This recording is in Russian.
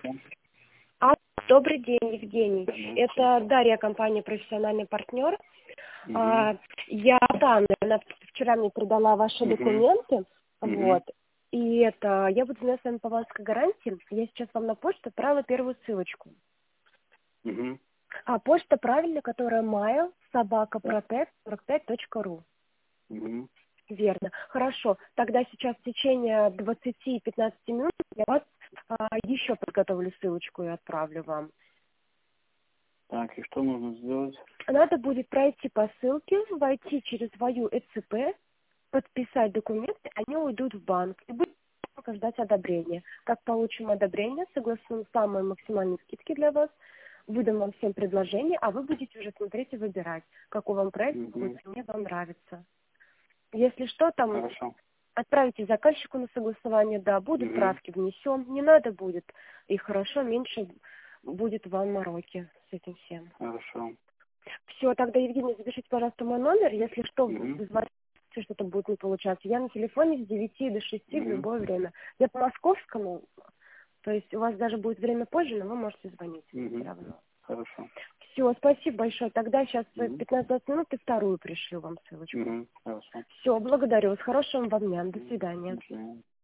А, добрый день, Евгений. Мгм. Это Дарья, компания «Профессиональный партнер». Мгм. Я Анна, она вчера мне передала ваши Мгм. документы. Мгм. Вот. И я буду заниматься с вами по балансовой гарантии. Я сейчас вам на почту отправила первую ссылочку. Мгм. А почта правильная, которая mail Да. собака.protect.ru. Мгм. Верно. Хорошо. Тогда сейчас в течение 20-15 минут я вас еще подготовлю ссылочку и отправлю вам. Так, и что нужно сделать? Надо будет пройти по ссылке, войти через свою ЭЦП, подписать документы, они уйдут в банк. И будет только ждать одобрения. Как получим одобрение, согласуем самые максимальные скидки для вас, выдам вам всем предложения, а вы будете уже смотреть и выбирать, какой вам проект Мгм. будет мне вам нравится. Если что, там Хорошо. отправите заказчику на согласование, да, будут Мгм. правки, внесем, не надо будет. И хорошо, меньше будет вам мороки с этим всем. Хорошо. Все, тогда, Евгений, запишите, пожалуйста, мой номер. Если что, Мгм. вы звоните, что-то будет не получаться. Я на телефоне с 9 до 6 в Мгм. любое время. Я по московскому, то есть у вас даже будет время позже, но вы можете звонить все Мгм. равно. Хорошо. Все, спасибо большое. Тогда сейчас в Мгм. 15-20 минут и вторую пришлю вам ссылочку. Мгм. Хорошо. Все, благодарю вас. Хорошего вам дня. До Мгм. свидания. До свидания.